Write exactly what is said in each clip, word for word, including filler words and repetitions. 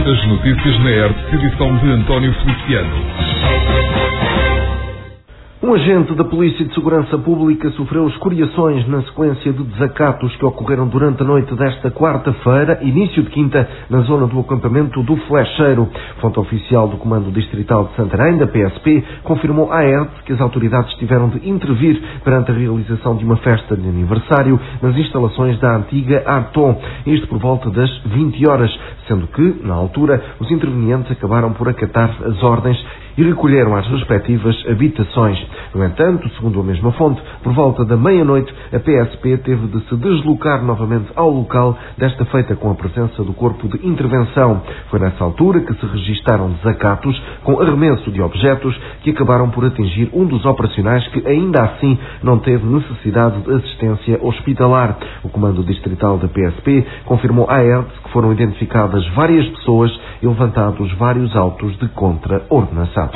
As notícias na E R T, edição de António Feliciano. Um agente da Polícia de Segurança Pública sofreu escoriações na sequência de desacatos que ocorreram durante a noite desta quarta-feira, início de quinta, na zona do acampamento do Flecheiro. Fonte oficial do Comando Distrital de Santarém, da P S P, confirmou à E R T que as autoridades tiveram de intervir perante a realização de uma festa de aniversário nas instalações da antiga Arton, isto por volta das vinte horas, sendo que, na altura, os intervenientes acabaram por acatar as ordens e recolheram as respectivas habitações. No entanto, segundo a mesma fonte, por volta da meia-noite, a P S P teve de se deslocar novamente ao local, desta feita com a presença do Corpo de Intervenção. Foi nessa altura que se registaram desacatos com arremesso de objetos que acabaram por atingir um dos operacionais que, ainda assim, não teve necessidade de assistência hospitalar. O Comando Distrital da P S P confirmou à E R T que foram identificadas várias pessoas e levantados vários autos de contra-ordenação.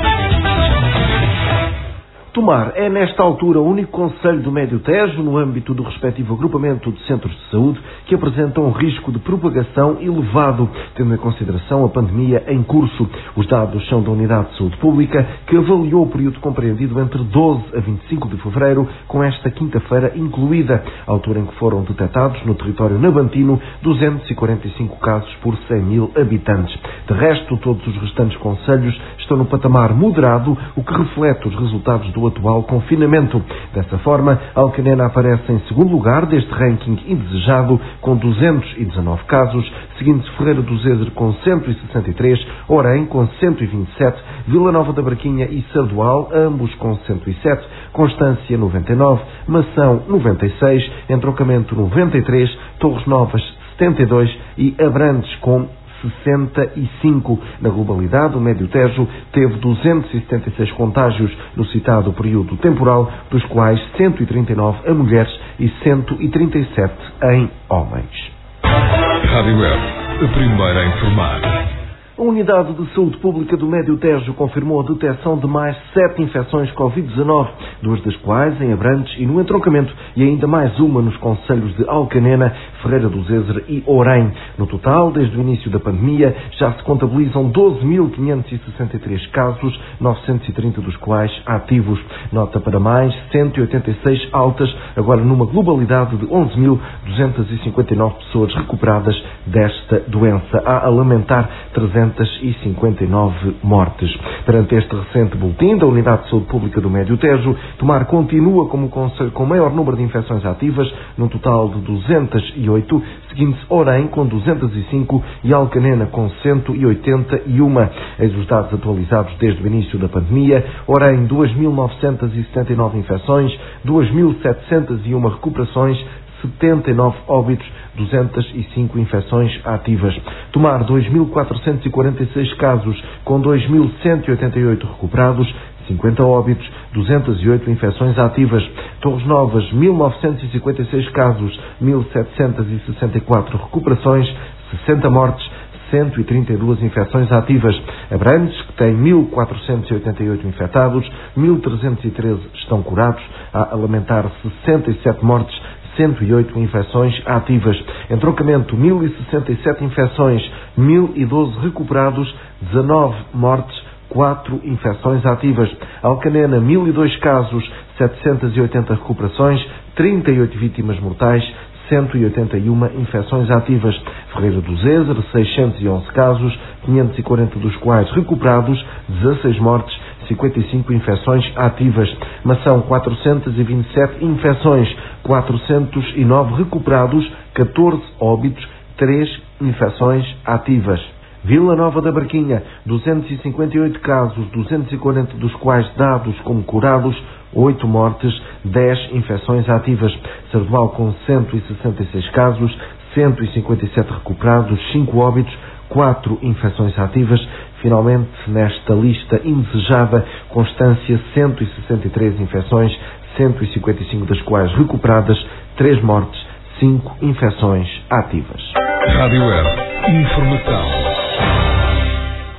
Tomar é, nesta altura, o único concelho do Médio Tejo, no âmbito do respectivo agrupamento de centros de saúde, que apresenta um risco de propagação elevado, tendo em consideração a pandemia em curso. Os dados são da Unidade de Saúde Pública, que avaliou o período compreendido entre doze a vinte e cinco de fevereiro, com esta quinta-feira incluída, altura em que foram detectados no território nabantino duzentos e quarenta e cinco casos por cem mil habitantes. De resto, todos os restantes concelhos estão no patamar moderado, o que reflete os resultados do do atual confinamento. Dessa forma, Alcanena aparece em segundo lugar deste ranking indesejado, com duzentos e dezanove casos, seguindo-se Ferreira do Zezer com cento e sessenta e três, Orém com cento e vinte e sete, Vila Nova da Barquinha e Sardual, ambos com cento e sete, Constância noventa e nove, Mação noventa e seis, Entroncamento noventa e três, Torres Novas setenta e dois e Abrantes com sessenta e cinco. Na globalidade, o Médio Tejo teve duzentos e setenta e seis contágios no citado período temporal, dos quais cento e trinta e nove a mulheres e cento e trinta e sete em homens. Rádio E R T, a primeira a informar. A Unidade de Saúde Pública do Médio Tejo confirmou a detecção de mais sete infecções covid dezanove, duas das quais em Abrantes e no Entroncamento, e ainda mais uma nos concelhos de Alcanena, Ferreira do Zezer e Orém. No total, desde o início da pandemia, já se contabilizam doze mil quinhentos e sessenta e três casos, novecentos e trinta dos quais ativos. Nota para mais cento e oitenta e seis altas, agora numa globalidade de onze mil duzentos e cinquenta e nove pessoas recuperadas desta doença. Há a lamentar trezentos e cinquenta e nove mortes. Perante este recente boletim da Unidade de Saúde Pública do Médio Tejo, Tomar continua como o concelho com maior número de infecções ativas, num total de duzentos e oito, seguindo-se Orém com duzentos e cinco e Alcanena com cento e oitenta e um. Eis os dados atualizados desde o início da pandemia: Orém duas mil novecentos e setenta e nove infecções, duas mil setecentos e um recuperações, setenta e nove óbitos, duzentas e cinco infecções ativas. Tomar dois mil quatrocentos e quarenta e seis casos, com dois mil cento e oitenta e oito recuperados, cinquenta óbitos, duzentas e oito infecções ativas. Torres Novas, mil novecentos e cinquenta e seis casos, mil setecentos e sessenta e quatro recuperações, sessenta mortes, cento e trinta e duas infecções ativas. Abrantes, que tem mil quatrocentos e oitenta e oito infectados, mil trezentos e treze estão curados, há a lamentar sessenta e sete mortes, cento e oito infecções ativas. Entroncamento, mil e sessenta e sete infecções, mil e doze recuperados, dezanove mortes, quatro infecções ativas. Alcanena, mil e dois casos, setecentas e oitenta recuperações, trinta e oito vítimas mortais, cento e oitenta e uma infecções ativas. Ferreira do Zezer, seiscentos e onze casos, quinhentos e quarenta dos quais recuperados, dezasseis mortes, cinquenta e cinco infecções ativas. Mação, quatrocentos e vinte e sete infecções, quatrocentos e nove recuperados, catorze óbitos, três infecções ativas. Vila Nova da Barquinha, duzentos e cinquenta e oito casos, duzentos e quarenta dos quais dados como curados, oito mortes, dez infecções ativas. Sardual com cento e sessenta e seis casos, cento e cinquenta e sete recuperados, cinco óbitos, quatro infecções ativas. Finalmente, nesta lista indesejada, Constância, cento e sessenta e três infecções, cento e cinquenta e cinco das quais recuperadas, três mortes, cinco infecções ativas. Rádio E R T, informação.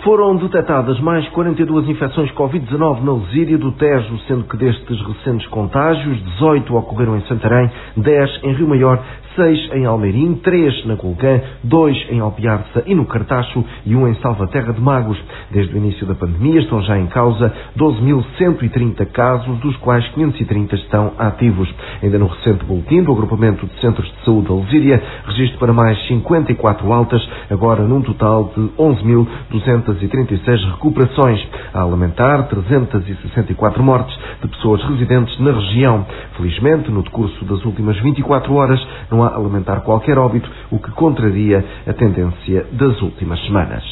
Foram detectadas mais quarenta e duas infecções covid dezanove na Lesíria do Tejo, sendo que destes recentes contágios, dezoito ocorreram em Santarém, dez em Rio Maior, seis em Almeirim, três na Colgã, dois em Alpiarça e no Cartacho e um em Salvaterra de Magos. Desde o início da pandemia estão já em causa doze mil cento e trinta casos, dos quais quinhentos e trinta estão ativos. Ainda no recente boletim do Agrupamento de Centros de Saúde da Lesíria, registro para mais cinquenta e quatro altas, agora num total de onze mil duzentas e trinta e seis recuperações, a lamentar trezentas e sessenta e quatro mortes de pessoas residentes na região. Felizmente, no decurso das últimas vinte e quatro horas, não há a lamentar qualquer óbito, o que contraria a tendência das últimas semanas.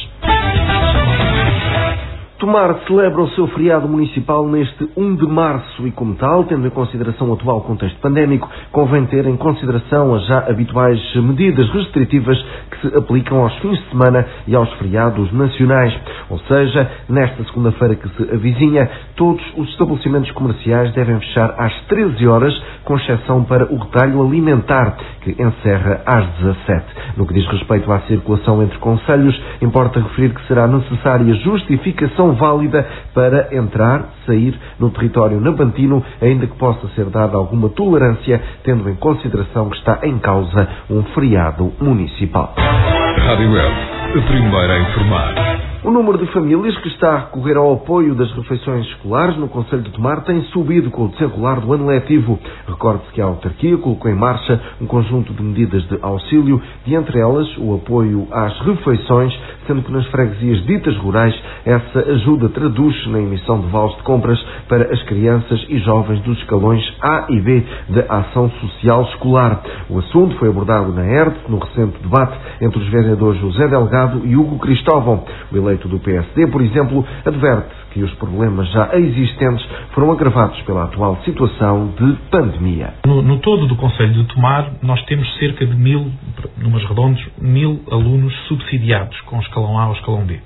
Tomar celebra o seu feriado municipal neste um de março e, como tal, tendo em consideração o atual contexto pandémico, convém ter em consideração as já habituais medidas restritivas que se aplicam aos fins de semana e aos feriados nacionais. Ou seja, nesta segunda-feira que se avizinha, todos os estabelecimentos comerciais devem fechar às treze horas, com exceção para o retalho alimentar, que encerra às dezassete. No que diz respeito à circulação entre concelhos, importa referir que será necessária justificação válida para entrar, sair no território nabantino, ainda que possa ser dada alguma tolerância, tendo em consideração que está em causa um feriado municipal. Rádio Web, a primeira a informar. O número de famílias que está a recorrer ao apoio das refeições escolares no Concelho de Tomar tem subido com o desenrolar do ano letivo. Recorde-se que a autarquia colocou em marcha um conjunto de medidas de auxílio, de entre elas o apoio às refeições, sendo que nas freguesias ditas rurais essa ajuda traduz-se na emissão de vales de compras para as crianças e jovens dos escalões A e B da Ação Social Escolar. O assunto foi abordado na E R D, no recente debate entre os vereadores José Delgado e Hugo Cristóvão. O eleito do P S D, por exemplo, adverte que os problemas já existentes foram agravados pela atual situação de pandemia. No, no todo do Concelho de Tomar, nós temos cerca de mil, números redondos, mil alunos subsidiados com o escalão A ou escalão B.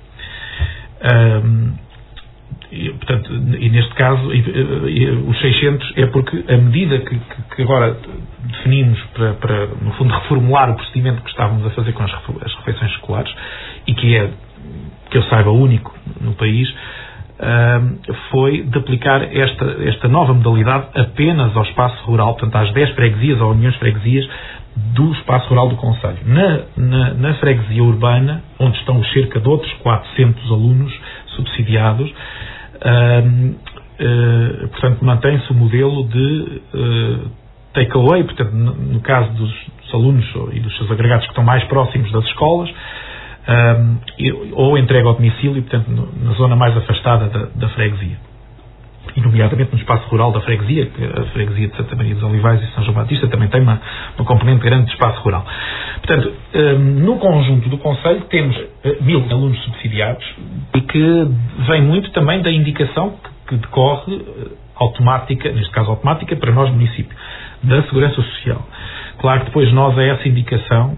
Um, e, portanto, e neste caso, e, e, os seiscentos é porque a medida que, que, que agora definimos para, para, no fundo, reformular o procedimento que estávamos a fazer com as, as refeições escolares, e que é, que eu saiba, único no país, uh, foi de aplicar esta, esta nova modalidade apenas ao espaço rural, portanto às dez freguesias ou uniões freguesias do espaço rural do concelho. Na, na, na freguesia urbana, onde estão cerca de outros quatrocentos alunos subsidiados, uh, uh, portanto mantém-se o modelo de uh, take-away, portanto no, no caso dos, dos alunos e dos seus agregados que estão mais próximos das escolas, Um, ou entrega ao domicílio, portanto, no, na zona mais afastada da, da freguesia. E, nomeadamente, no espaço rural da freguesia, que a freguesia de Santa Maria dos Olivais e São João Batista também tem uma, uma componente grande de espaço rural. Portanto, um, no conjunto do Concelho temos uh, mil alunos subsidiados, e que vem muito também da indicação que, que decorre uh, automática, neste caso automática, para nós, município, da Segurança Social. Claro que depois nós a essa indicação,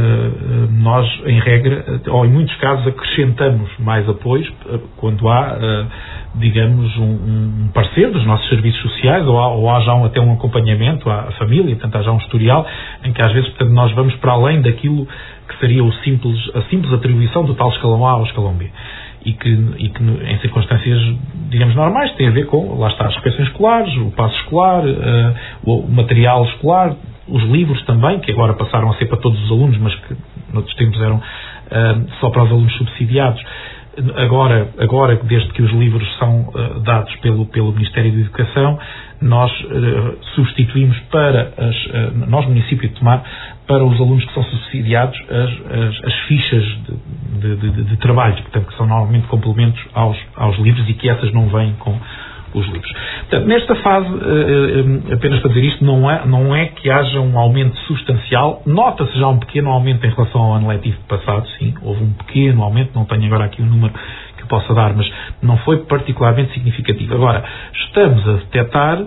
nós em regra, ou em muitos casos acrescentamos mais apoios quando há, digamos, um, um parecer dos nossos serviços sociais, ou há, ou há já um, até um acompanhamento à família, portanto há já um historial em que às vezes, portanto, nós vamos para além daquilo que seria o simples, a simples atribuição do tal escalão A ou escalão B. E que, e que em circunstâncias, digamos, normais, tem a ver com, lá está, as refeições escolares, o passo escolar, uh, o material escolar, os livros também, que agora passaram a ser para todos os alunos, mas que noutros tempos eram uh, só para os alunos subsidiados. Agora, agora, desde que os livros são uh, dados pelo, pelo Ministério da Educação, nós uh, substituímos para, as, uh, nós, município de Tomar, para os alunos que são subsidiados, as, as, as fichas de, de, de, de trabalhos, portanto, que são normalmente complementos aos, aos livros, e que essas não vêm com os livros. Portanto, nesta fase, uh, apenas para dizer isto, não é, não é que haja um aumento substancial. Nota-se já um pequeno aumento em relação ao ano letivo passado, sim, houve um pequeno aumento, não tenho agora aqui o número que possa dar, mas não foi particularmente significativo. Agora, estamos a detectar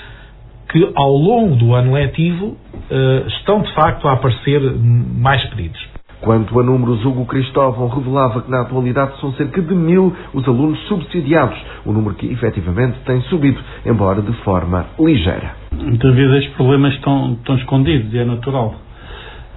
que ao longo do ano letivo uh, estão de facto a aparecer mais pedidos. Quanto a números, Hugo Cristóvão revelava que na atualidade são cerca de mil os alunos subsidiados, o número que efetivamente tem subido, embora de forma ligeira. Muitas vezes os problemas estão, estão escondidos e é natural.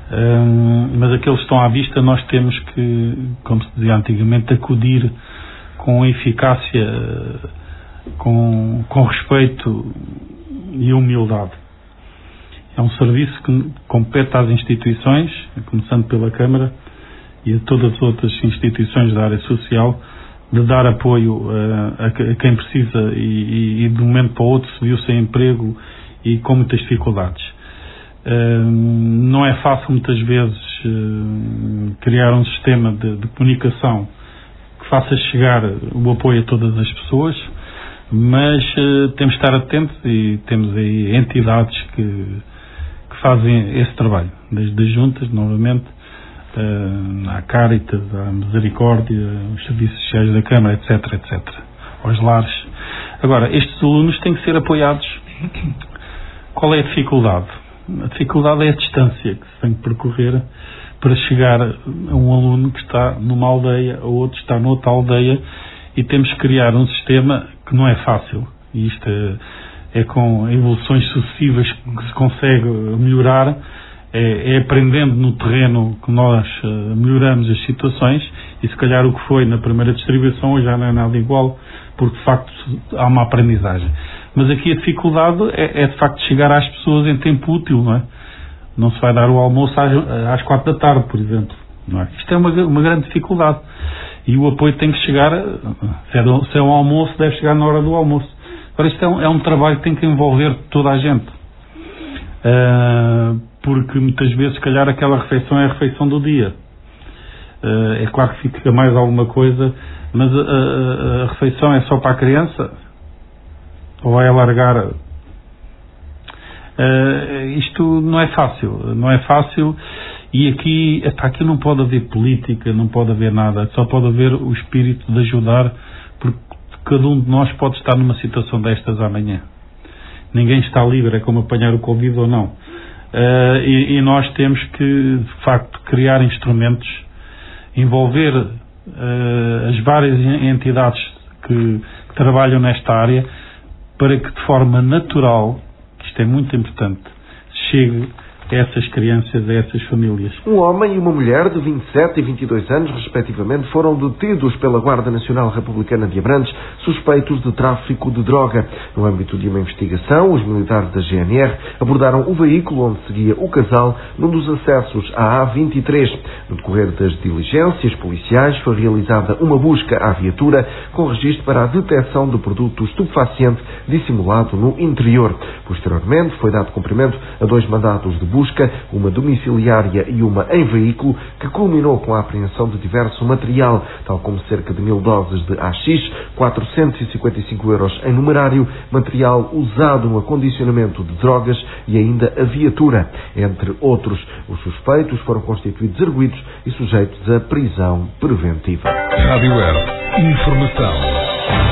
Um, mas aqueles que estão à vista nós temos que, como se dizia antigamente, acudir com eficácia, com, com respeito e humildade. É um serviço que compete às instituições, começando pela Câmara e a todas as outras instituições da área social, de dar apoio a, a quem precisa e, e de um momento para o outro se viu sem emprego e com muitas dificuldades. Uh, não é fácil muitas vezes uh, criar um sistema de, de comunicação que faça chegar o apoio a todas as pessoas, mas uh, temos de estar atentos e temos aí entidades que, que fazem esse trabalho, desde as juntas, novamente, uh, à Caritas, à Misericórdia, os serviços sociais da Câmara, etc, etcétera, aos lares. Agora, estes alunos têm que ser apoiados. Qual é a dificuldade? A dificuldade é a distância que se tem que percorrer para chegar a um aluno que está numa aldeia, ou outro está noutra aldeia, e temos que criar um sistema que não é fácil. E isto é, é com evoluções sucessivas que se consegue melhorar, é, é aprendendo no terreno que nós uh, melhoramos as situações, e se calhar o que foi na primeira distribuição já não é nada igual, porque de facto há uma aprendizagem. Mas aqui a dificuldade é, é de facto chegar às pessoas em tempo útil, não é? Não se vai dar o almoço às, às quatro da tarde, por exemplo. Não é? Isto é uma, uma grande dificuldade. E o apoio tem que chegar, se é, do, se é um almoço, deve chegar na hora do almoço. Agora, isto é um, é um trabalho que tem que envolver toda a gente. Uh, porque muitas vezes, se calhar, aquela refeição é a refeição do dia. Uh, é claro que fica mais alguma coisa, mas a, a, a refeição é só para a criança? Ou vai alargar? Uh, isto não é fácil, não é fácil, e aqui, epá, aqui não pode haver política, não pode haver nada, só pode haver o espírito de ajudar, porque cada um de nós pode estar numa situação destas amanhã. Ninguém está livre, é como apanhar o Covid ou não. Uh, e, e nós temos que, de facto, criar instrumentos, envolver uh, as várias entidades que, que trabalham nesta área, para que de forma natural, isto é muito importante, chegue a essas crianças, a essas famílias. Um homem e uma mulher de vinte e sete e vinte e dois anos, respectivamente, foram detidos pela Guarda Nacional Republicana de Abrantes, suspeitos de tráfico de droga. No âmbito de uma investigação, os militares da G N R abordaram o veículo onde seguia o casal num dos acessos à A vinte e três. No decorrer das diligências policiais, foi realizada uma busca à viatura com registro para a detecção de produto estupefaciente dissimulado no interior. Posteriormente, foi dado cumprimento a dois mandados de busca, uma domiciliária e uma em veículo, que culminou com a apreensão de diverso material, tal como cerca de mil doses de haxixe, quatrocentos e cinquenta e cinco euros em numerário, material usado no acondicionamento de drogas e ainda a viatura. Entre outros, os suspeitos foram constituídos arguidos e sujeitos à prisão preventiva. Rádio Air. Informação.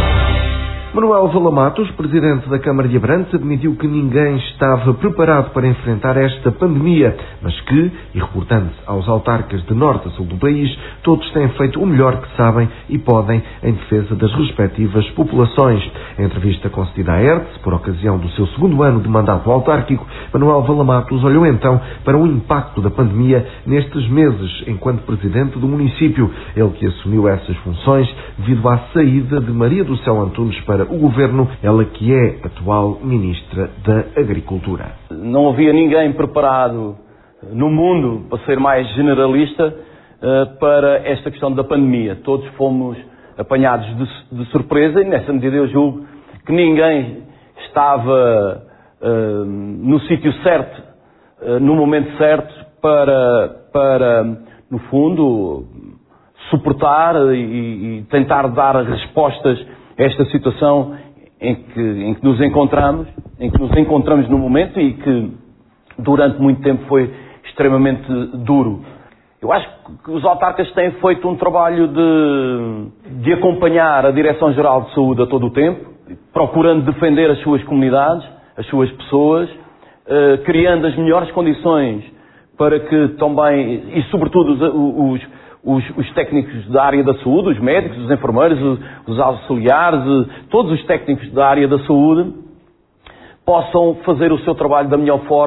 Manuel Valamatos, presidente da Câmara de Abrantes, admitiu que ninguém estava preparado para enfrentar esta pandemia, mas que, e reportando-se aos autarcas de norte a sul do país, todos têm feito o melhor que sabem e podem em defesa das respectivas populações. Em entrevista concedida à R T S, por ocasião do seu segundo ano de mandato autárquico, Manuel Valamatos olhou então para o impacto da pandemia nestes meses, enquanto presidente do município, ele que assumiu essas funções devido à saída de Maria do Céu Antunes para o Governo, ela que é atual Ministra da Agricultura. Não havia ninguém preparado no mundo, para ser mais generalista, para esta questão da pandemia. Todos fomos apanhados de, de surpresa, e nessa medida eu julgo que ninguém estava uh, no sítio certo, uh, no momento certo, para, para no fundo, suportar e, e tentar dar respostas esta situação em que, em que nos encontramos, em que nos encontramos no momento e que durante muito tempo foi extremamente duro. Eu acho que os autarcas têm feito um trabalho de, de acompanhar a Direção-Geral de Saúde a todo o tempo, procurando defender as suas comunidades, as suas pessoas, eh, criando as melhores condições para que também, e sobretudo os, os Os, os técnicos da área da saúde, os médicos, os enfermeiros, os, os auxiliares, todos os técnicos da área da saúde possam fazer o seu trabalho da melhor forma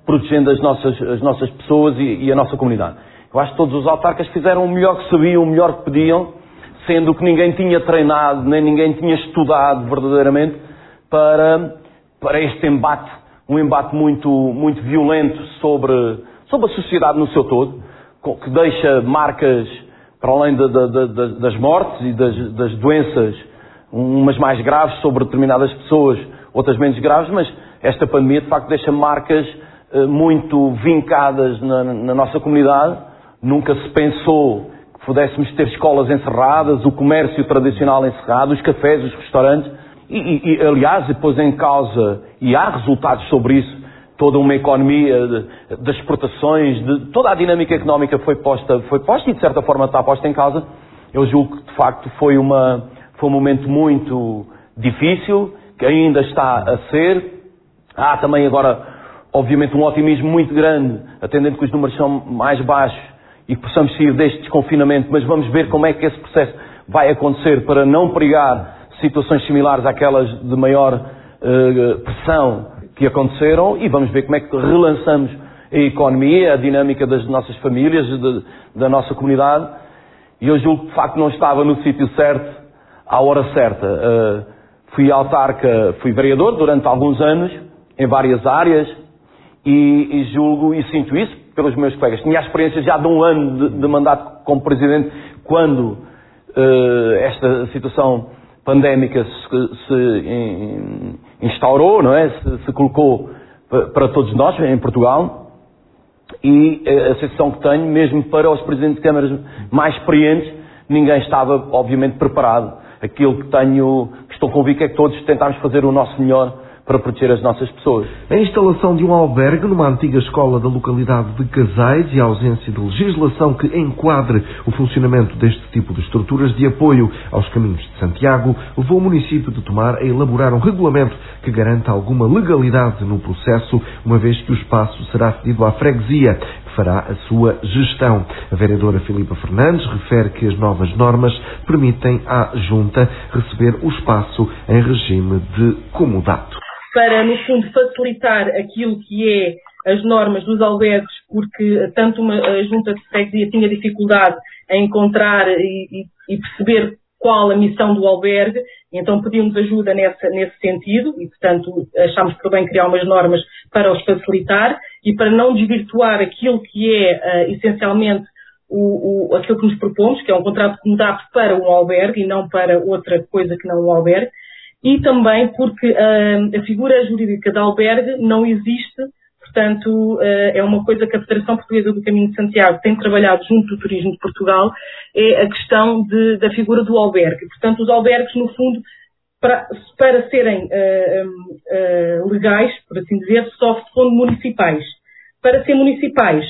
protegendo as nossas, as nossas pessoas e, e a nossa comunidade. Eu acho que todos os autarcas fizeram o melhor que sabiam, o melhor que podiam, sendo que ninguém tinha treinado, nem ninguém tinha estudado verdadeiramente para, para este embate, um embate muito, muito violento sobre, sobre a sociedade no seu todo, que deixa marcas, para além de, de, de, das mortes e das, das doenças, umas mais graves sobre determinadas pessoas, outras menos graves, mas esta pandemia de facto deixa marcas eh, muito vincadas na, na nossa comunidade. Nunca se pensou que pudéssemos ter escolas encerradas, o comércio tradicional encerrado, os cafés, os restaurantes, e, e, e aliás, depois em causa, e há resultados sobre isso, toda uma economia de, das exportações, de, toda a dinâmica económica foi posta, foi posta e de certa forma está posta em causa. Eu julgo que de facto foi, uma, foi um momento muito difícil, que ainda está a ser. Há também agora, obviamente, um otimismo muito grande, atendendo que os números são mais baixos e que possamos sair deste desconfinamento, mas vamos ver como é que esse processo vai acontecer para não perigar situações similares àquelas de maior uh, pressão que aconteceram, e vamos ver como é que relançamos a economia, a dinâmica das nossas famílias, de, da nossa comunidade. E eu julgo que de facto não estava no sítio certo, à hora certa. Uh, fui autarca, fui vereador durante alguns anos, em várias áreas, e, e julgo e sinto isso pelos meus colegas. Tinha a experiência já de um ano de, de mandato como presidente, quando uh, esta situação pandémica se, se in, instaurou, não é? Se, se colocou para todos nós em Portugal, e a sensação que tenho, mesmo para os presidentes de câmaras mais experientes, ninguém estava obviamente preparado. Aquilo que tenho, que estou convicto é que todos tentámos fazer o nosso melhor para proteger as nossas pessoas. A instalação de um albergue numa antiga escola da localidade de Casais e a ausência de legislação que enquadre o funcionamento deste tipo de estruturas de apoio aos caminhos de Santiago levou o município de Tomar a elaborar um regulamento que garanta alguma legalidade no processo, uma vez que o espaço será cedido à freguesia, que fará a sua gestão. A vereadora Filipa Fernandes refere que as novas normas permitem à Junta receber o espaço em regime de comodato. Para, no fundo, facilitar aquilo que é as normas dos albergues, porque tanto uma, a Junta de Freguesia tinha dificuldade em encontrar e, e, e perceber qual a missão do albergue, então pedimos ajuda nessa, nesse sentido e, portanto, achámos por bem criar umas normas para os facilitar e para não desvirtuar aquilo que é, uh, essencialmente, o, o, aquilo que nos propomos, que é um contrato de comodato para um albergue e não para outra coisa que não um albergue. E também porque uh, a figura jurídica de albergue não existe, portanto, uh, é uma coisa que a Federação Portuguesa do Caminho de Santiago tem trabalhado junto do Turismo de Portugal, é a questão de, da figura do albergue. Portanto, os albergues, no fundo, para, para serem uh, uh, legais, por assim dizer, só são municipais. Para ser municipais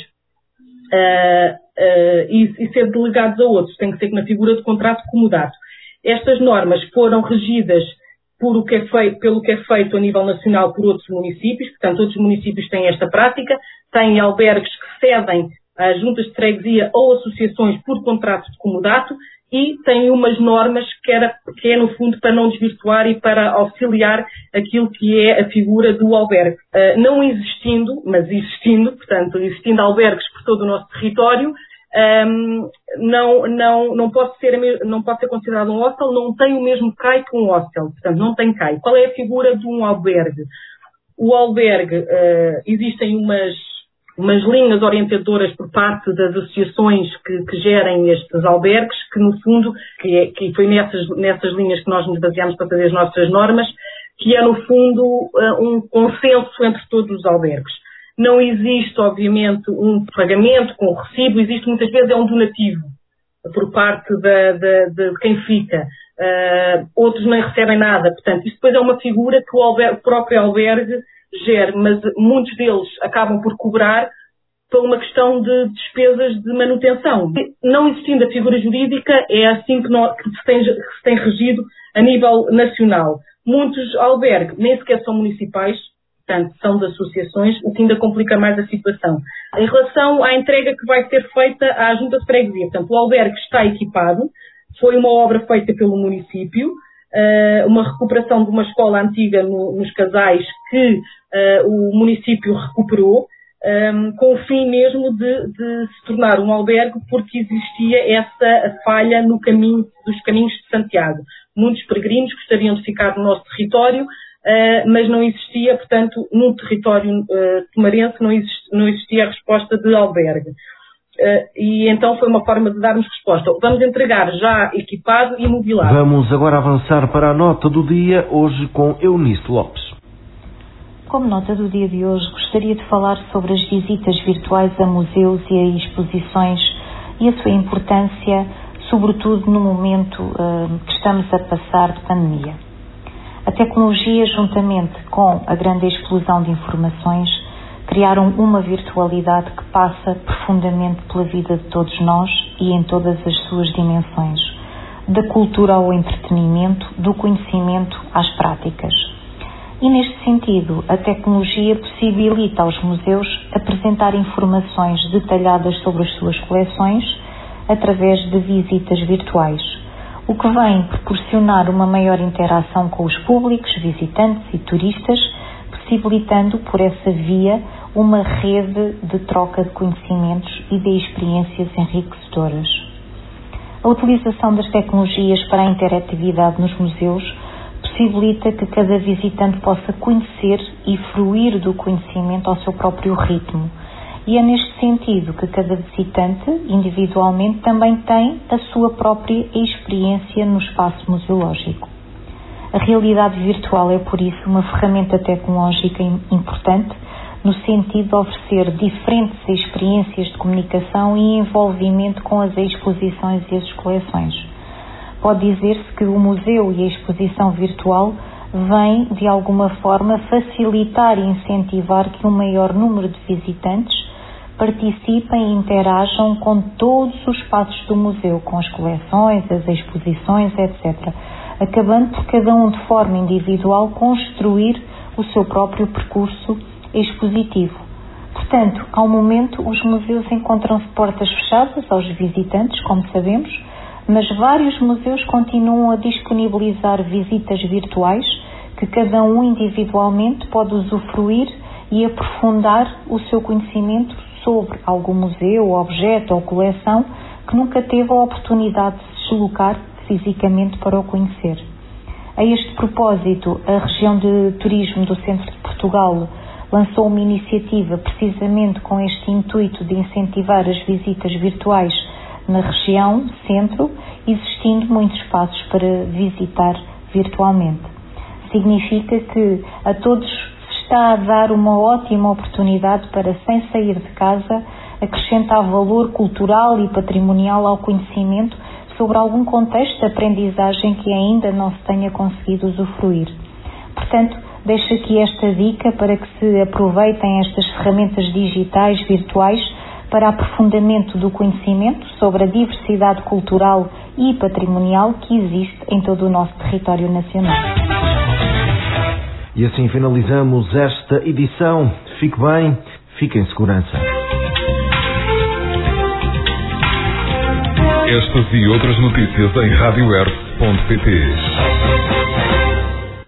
uh, uh, e, e ser delegados a outros, tem que ser na figura de contrato comodato. Estas normas foram regidas por o que é feito, pelo que é feito a nível nacional por outros municípios, portanto, outros municípios têm esta prática, têm albergues que cedem a juntas de freguesia ou associações por contrato de comodato e têm umas normas que, era, que é, no fundo, para não desvirtuar e para auxiliar aquilo que é a figura do albergue. Uh, não existindo, mas existindo, portanto, existindo albergues por todo o nosso território, Um, não, não, não, pode ser, não pode ser considerado um hostel, não tem o mesmo C A I que um hostel, portanto não tem C A I. Qual é a figura de um albergue? O albergue, uh, existem umas, umas linhas orientadoras por parte das associações que, que gerem estes albergues, que no fundo, que, é, que foi nessas, nessas linhas que nós nos baseamos para fazer as nossas normas, que é no fundo uh, um consenso entre todos os albergues. Não existe, obviamente, um pagamento com recibo, existe muitas vezes é um donativo por parte da, da, de quem fica. Uh, outros nem recebem nada. Portanto, isto depois é uma figura que o, albergue, o próprio albergue gera, mas muitos deles acabam por cobrar por uma questão de despesas de manutenção. Não existindo a figura jurídica, é assim que, não, que, se, tem, que se tem regido a nível nacional. Muitos albergues nem sequer são municipais, portanto, são de associações, o que ainda complica mais a situação. Em relação à entrega que vai ser feita à Junta de Freguesia, portanto, o albergue está equipado, foi uma obra feita pelo município, uma recuperação de uma escola antiga no, nos Casais que uh, o município recuperou. um, com o fim mesmo de, de se tornar um albergue, porque existia essa falha no caminho, dos caminhos de Santiago. Muitos peregrinos gostariam de ficar no nosso território, uh, mas não existia, portanto, no território uh, tomarense não, exist, não existia a resposta de albergue. Uh, e então foi uma forma de darmos resposta. Vamos entregar já equipado e mobilado. Vamos agora avançar para a nota do dia, hoje com Eunice Lopes. Como nota do dia de hoje, gostaria de falar sobre as visitas virtuais a museus e a exposições e a sua importância, sobretudo no momento uh, que estamos a passar de pandemia. A tecnologia, juntamente com a grande explosão de informações, criaram uma virtualidade que passa profundamente pela vida de todos nós e em todas as suas dimensões, da cultura ao entretenimento, do conhecimento às práticas. E neste sentido, a tecnologia possibilita aos museus apresentar informações detalhadas sobre as suas coleções através de visitas virtuais, o que vem proporcionar uma maior interação com os públicos, visitantes e turistas, possibilitando por essa via uma rede de troca de conhecimentos e de experiências enriquecedoras. A utilização das tecnologias para a interatividade nos museus possibilita que cada visitante possa conhecer e fruir do conhecimento ao seu próprio ritmo. E é neste sentido que cada visitante, individualmente, também tem a sua própria experiência no espaço museológico. A realidade virtual é, por isso, uma ferramenta tecnológica importante no sentido de oferecer diferentes experiências de comunicação e envolvimento com as exposições e as coleções. Pode dizer-se que o museu e a exposição virtual vêm, de alguma forma, facilitar e incentivar que um maior número de visitantes participem e interajam com todos os espaços do museu, com as coleções, as exposições, etcétera, acabando por cada um de forma individual construir o seu próprio percurso expositivo. Portanto, ao momento, os museus encontram-se portas fechadas aos visitantes, como sabemos, mas vários museus continuam a disponibilizar visitas virtuais que cada um individualmente pode usufruir e aprofundar o seu conhecimento sobre algum museu, objeto ou coleção que nunca teve a oportunidade de se deslocar fisicamente para o conhecer. A este propósito, a região de turismo do Centro de Portugal lançou uma iniciativa precisamente com este intuito de incentivar as visitas virtuais na região centro, existindo muitos espaços para visitar virtualmente. Significa que a todos se está a dar uma ótima oportunidade para, sem sair de casa, acrescentar valor cultural e patrimonial ao conhecimento sobre algum contexto de aprendizagem que ainda não se tenha conseguido usufruir. Portanto, deixo aqui esta dica para que se aproveitem estas ferramentas digitais virtuais para aprofundamento do conhecimento sobre a diversidade cultural e patrimonial que existe em todo o nosso território nacional. E assim finalizamos esta edição. Fique bem, fique em segurança. Estas e outras notícias em rádio r ponto pt.